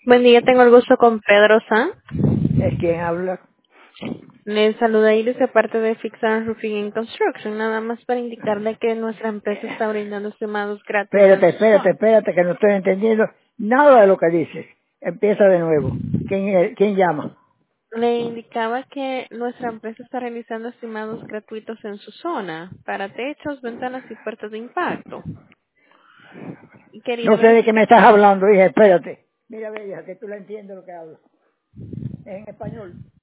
Buen día, tengo el gusto con Pedro San. Es quien habla. Le saluda Iris de parte de Fix and Roofing and Construction, nada más para indicarle que nuestra empresa está brindando estimados gratuitos en Espérate, su espérate, zona. espérate, que no estoy entendiendo nada de lo que dices. Empieza de nuevo. ¿Quién llama? Le indicaba que nuestra empresa está realizando estimados gratuitos en su zona para techos, ventanas y puertas de impacto. Y quería No sé de qué me verificar. estás hablando, hija, espérate. Mira, bella, que tú la entiendes lo que hablo. Es en español.